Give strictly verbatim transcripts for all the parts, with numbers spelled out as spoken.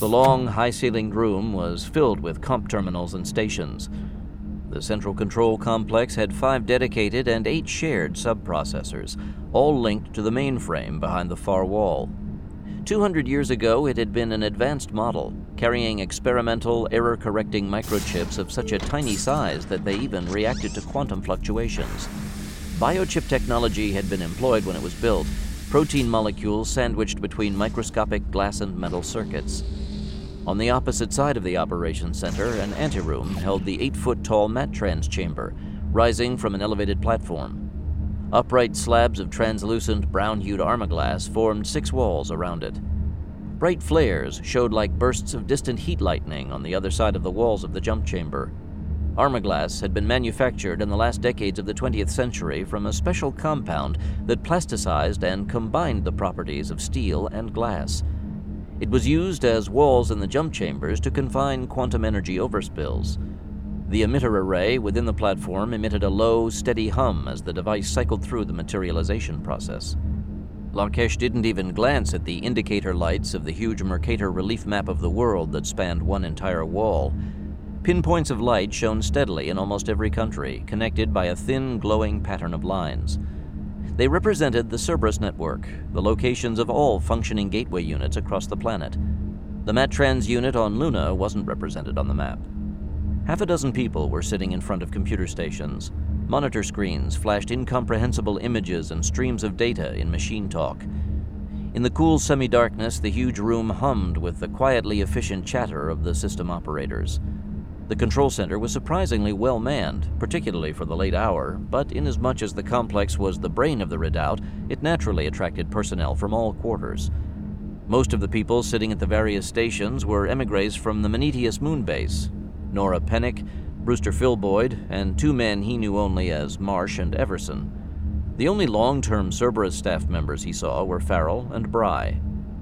The long, high-ceilinged room was filled with comp terminals and stations. The central control complex had five dedicated and eight shared subprocessors, all linked to the mainframe behind the far wall. Two hundred years ago, it had been an advanced model, carrying experimental, error-correcting microchips of such a tiny size that they even reacted to quantum fluctuations. Biochip technology had been employed when it was built, protein molecules sandwiched between microscopic glass and metal circuits. On the opposite side of the operations center, an anteroom held the eight-foot-tall Matrans chamber, rising from an elevated platform. Upright slabs of translucent brown-hued armaglass formed six walls around it. Bright flares showed like bursts of distant heat lightning on the other side of the walls of the jump chamber. Armaglass had been manufactured in the last decades of the twentieth century from a special compound that plasticized and combined the properties of steel and glass. It was used as walls in the jump chambers to confine quantum energy overspills. The emitter array within the platform emitted a low, steady hum as the device cycled through the materialization process. Lakesh didn't even glance at the indicator lights of the huge Mercator relief map of the world that spanned one entire wall. Pinpoints of light shone steadily in almost every country, connected by a thin, glowing pattern of lines. They represented the Cerberus network, the locations of all functioning gateway units across the planet. The Matrans unit on Luna wasn't represented on the map. Half a dozen people were sitting in front of computer stations. Monitor screens flashed incomprehensible images and streams of data in machine talk. In the cool semi-darkness, the huge room hummed with the quietly efficient chatter of the system operators. The control center was surprisingly well manned, particularly for the late hour, but inasmuch as the complex was the brain of the redoubt, it naturally attracted personnel from all quarters. Most of the people sitting at the various stations were emigres from the Menetius moon base. Nora Pennick, Brewster Philboyd, and two men he knew only as Marsh and Everson. The only long-term Cerberus staff members he saw were Farrell and Bry.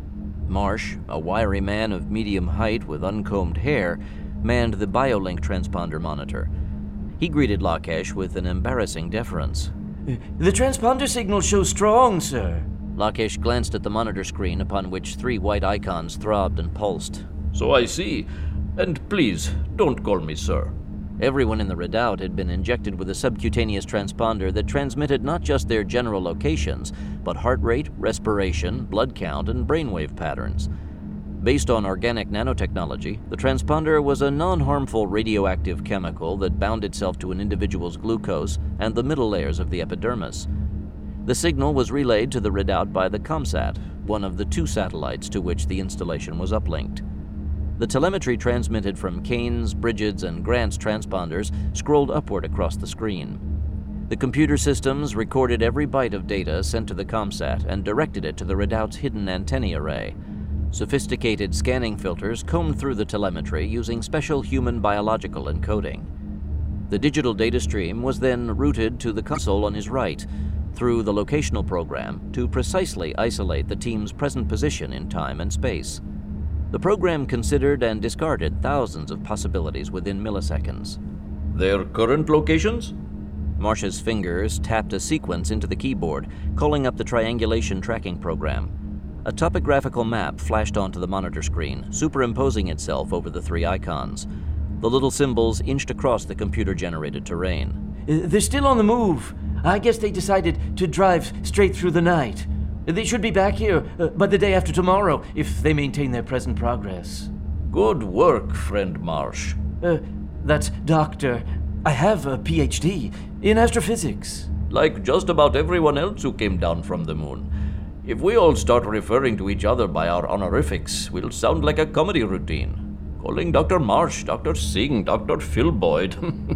Marsh, a wiry man of medium height with uncombed hair, manned the BioLink transponder monitor. He greeted Lakesh with an embarrassing deference. The transponder signal shows strong, sir. Lakesh glanced at the monitor screen upon which three white icons throbbed and pulsed. So I see. And please, don't call me sir. Everyone in the redoubt had been injected with a subcutaneous transponder that transmitted not just their general locations, but heart rate, respiration, blood count, and brainwave patterns. Based on organic nanotechnology, the transponder was a non-harmful radioactive chemical that bound itself to an individual's glucose and the middle layers of the epidermis. The signal was relayed to the redoubt by the ComSat, one of the two satellites to which the installation was uplinked. The telemetry transmitted from Kane's, Bridget's, and Grant's transponders scrolled upward across the screen. The computer systems recorded every byte of data sent to the ComSat and directed it to the redoubt's hidden antennae array. Sophisticated scanning filters combed through the telemetry using special human biological encoding. The digital data stream was then routed to the console on his right through the locational program to precisely isolate the team's present position in time and space. The program considered and discarded thousands of possibilities within milliseconds. Their current locations? Marsh's fingers tapped a sequence into the keyboard, calling up the triangulation tracking program. A topographical map flashed onto the monitor screen, superimposing itself over the three icons. The little symbols inched across the computer-generated terrain. They're still on the move. I guess they decided to drive straight through the night. They should be back here uh, by the day after tomorrow, if they maintain their present progress. Good work, friend Marsh. Uh, that's Doctor. I have a P H D in astrophysics. Like just about everyone else who came down from the moon. If we all start referring to each other by our honorifics, we'll sound like a comedy routine. Calling Doctor Marsh, Doctor Singh, Doctor Philboyd.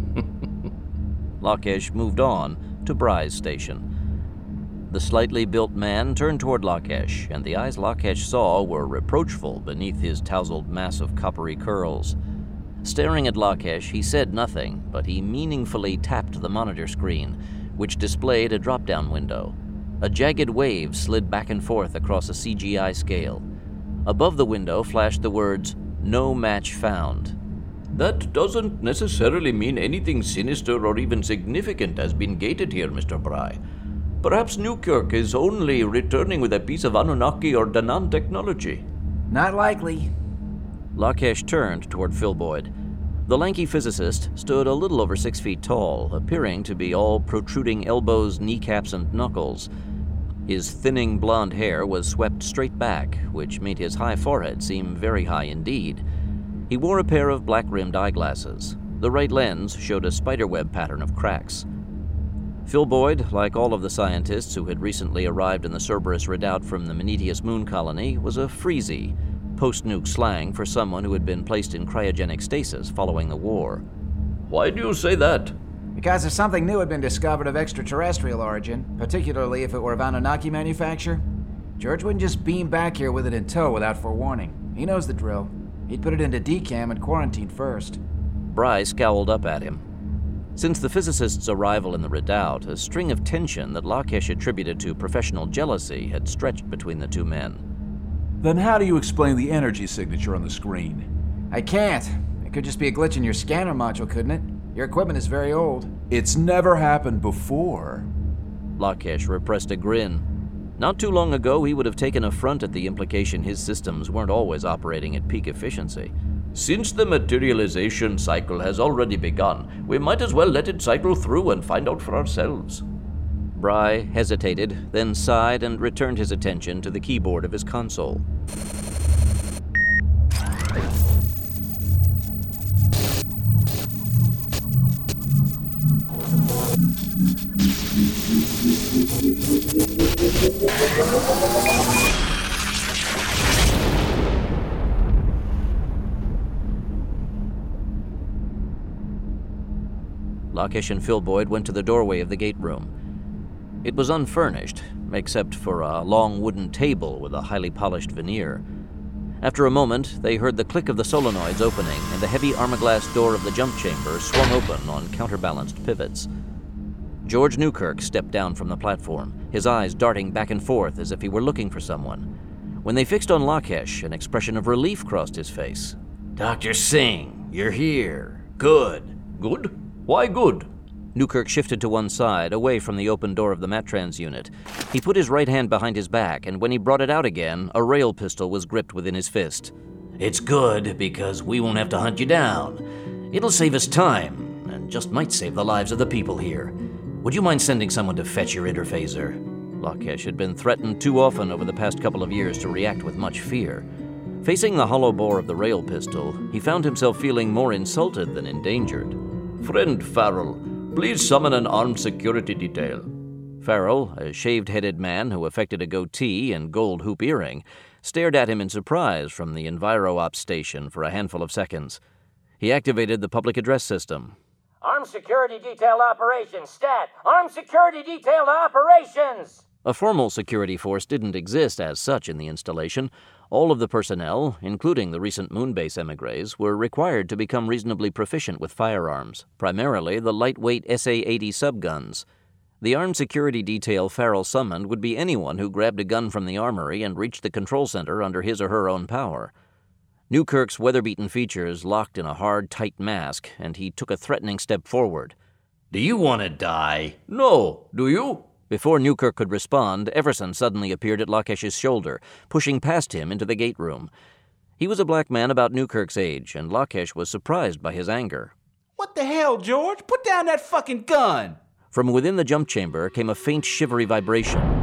Lakesh moved on to Bry's station. The slightly built man turned toward Lakesh, and the eyes Lakesh saw were reproachful beneath his tousled mass of coppery curls. Staring at Lakesh, he said nothing, but he meaningfully tapped the monitor screen, which displayed a drop-down window. A jagged wave slid back and forth across a C G I scale. Above the window flashed the words, "No match found." That doesn't necessarily mean anything sinister or even significant has been gated here, Mister Bry. Perhaps Newkirk is only returning with a piece of Anunnaki or Danan technology. Not likely. Lakesh turned toward Phil Boyd. The lanky physicist stood a little over six feet tall, appearing to be all protruding elbows, kneecaps, and knuckles. His thinning blonde hair was swept straight back, which made his high forehead seem very high indeed. He wore a pair of black-rimmed eyeglasses. The right lens showed a spiderweb pattern of cracks. Phil Boyd, like all of the scientists who had recently arrived in the Cerberus Redoubt from the Menetius moon colony, was a freezy, post-nuke slang for someone who had been placed in cryogenic stasis following the war. Why do you say that? Because if something new had been discovered of extraterrestrial origin, particularly if it were of Anunnaki manufacture, George wouldn't just beam back here with it in tow without forewarning. He knows the drill. He'd put it into decam and quarantine first. Bry scowled up at him. Since the physicist's arrival in the Redoubt, a string of tension that Lakesh attributed to professional jealousy had stretched between the two men. Then how do you explain the energy signature on the screen? I can't. It could just be a glitch in your scanner module, couldn't it? Your equipment is very old. It's never happened before. Lakesh repressed a grin. Not too long ago, he would have taken affront at the implication his systems weren't always operating at peak efficiency. Since the materialization cycle has already begun, we might as well let it cycle through and find out for ourselves. Bry hesitated, then sighed and returned his attention to the keyboard of his console. Lakesh and Phil Boyd went to the doorway of the gate room. It was unfurnished, except for a long wooden table with a highly polished veneer. After a moment, they heard the click of the solenoids opening, and the heavy armor-glass door of the jump chamber swung open on counterbalanced pivots. George Newkirk stepped down from the platform, his eyes darting back and forth as if he were looking for someone. When they fixed on Lakesh, an expression of relief crossed his face. Doctor Singh, you're here. Good. Good? Why good? Newkirk shifted to one side, away from the open door of the Matrans unit. He put his right hand behind his back, and when he brought it out again, a rail pistol was gripped within his fist. It's good because we won't have to hunt you down. It'll save us time, and just might save the lives of the people here. Would you mind sending someone to fetch your interphaser? Lakesh had been threatened too often over the past couple of years to react with much fear. Facing the hollow bore of the rail pistol, he found himself feeling more insulted than endangered. Friend Farrell, please summon an armed security detail. Farrell, a shaved-headed man who affected a goatee and gold hoop earring, stared at him in surprise from the EnviroOps station for a handful of seconds. He activated the public address system. Armed Security Detail Operations, stat! Armed Security Detail Operations! A formal security force didn't exist as such in the installation. All of the personnel, including the recent Moonbase emigres, were required to become reasonably proficient with firearms, primarily the lightweight S A eighty subguns. The armed security detail Farrell summoned would be anyone who grabbed a gun from the armory and reached the control center under his or her own power. Newkirk's weather-beaten features locked in a hard, tight mask, and he took a threatening step forward. Do you want to die? No, do you? Before Newkirk could respond, Everson suddenly appeared at Lakesh's shoulder, pushing past him into the gate room. He was a black man about Newkirk's age, and Lakesh was surprised by his anger. What the hell, George? Put down that fucking gun! From within the jump chamber came a faint shivery vibration.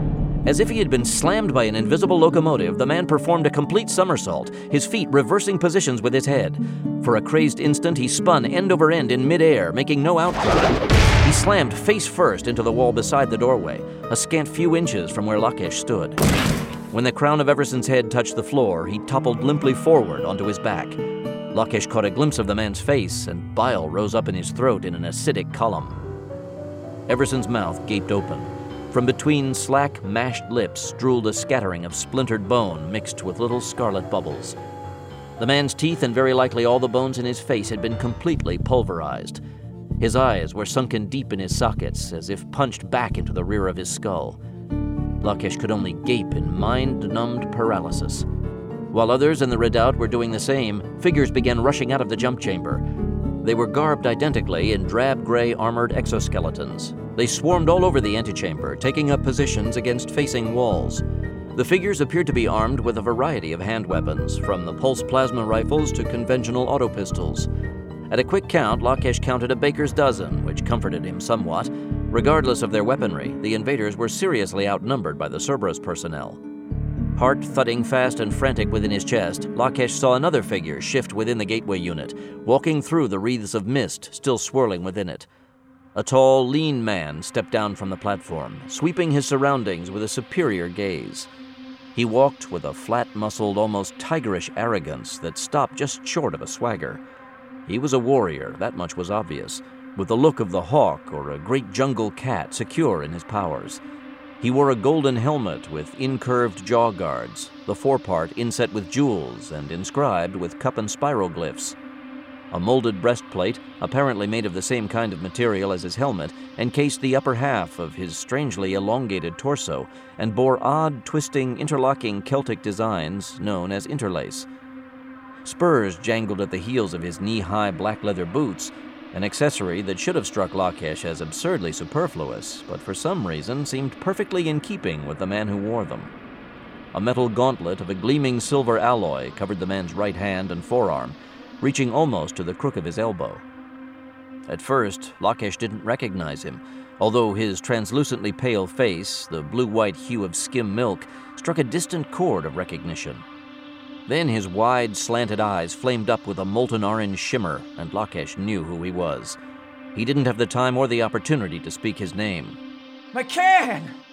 As if he had been slammed by an invisible locomotive, the man performed a complete somersault, his feet reversing positions with his head. For a crazed instant, he spun end over end in midair, making no outcry. He slammed face first into the wall beside the doorway, a scant few inches from where Lakesh stood. When the crown of Everson's head touched the floor, he toppled limply forward onto his back. Lakesh caught a glimpse of the man's face, and bile rose up in his throat in an acidic column. Everson's mouth gaped open. From between slack, mashed lips drooled a scattering of splintered bone mixed with little scarlet bubbles. The man's teeth and very likely all the bones in his face had been completely pulverized. His eyes were sunken deep in his sockets, as if punched back into the rear of his skull. Lakesh could only gape in mind-numbed paralysis. While others in the redoubt were doing the same, figures began rushing out of the jump chamber. They were garbed identically in drab gray armored exoskeletons. They swarmed all over the antechamber, taking up positions against facing walls. The figures appeared to be armed with a variety of hand weapons, from the pulse plasma rifles to conventional auto pistols. At a quick count, Lakesh counted a baker's dozen, which comforted him somewhat. Regardless of their weaponry, the invaders were seriously outnumbered by the Cerberus personnel. Heart thudding fast and frantic within his chest, Lakesh saw another figure shift within the gateway unit, walking through the wreaths of mist still swirling within it. A tall, lean man stepped down from the platform, sweeping his surroundings with a superior gaze. He walked with a flat-muscled, almost tigerish arrogance that stopped just short of a swagger. He was a warrior, that much was obvious, with the look of the hawk or a great jungle cat secure in his powers. He wore a golden helmet with incurved jaw guards, the forepart inset with jewels and inscribed with cup and spiral glyphs. A molded breastplate, apparently made of the same kind of material as his helmet, encased the upper half of his strangely elongated torso and bore odd, twisting, interlocking Celtic designs known as interlace. Spurs jangled at the heels of his knee-high black leather boots, an accessory that should have struck Lakesh as absurdly superfluous, but for some reason seemed perfectly in keeping with the man who wore them. A metal gauntlet of a gleaming silver alloy covered the man's right hand and forearm, reaching almost to the crook of his elbow. At first, Lakesh didn't recognize him, although his translucently pale face, the blue-white hue of skim milk, struck a distant chord of recognition. Then his wide, slanted eyes flamed up with a molten orange shimmer, and Lakesh knew who he was. He didn't have the time or the opportunity to speak his name. McCann!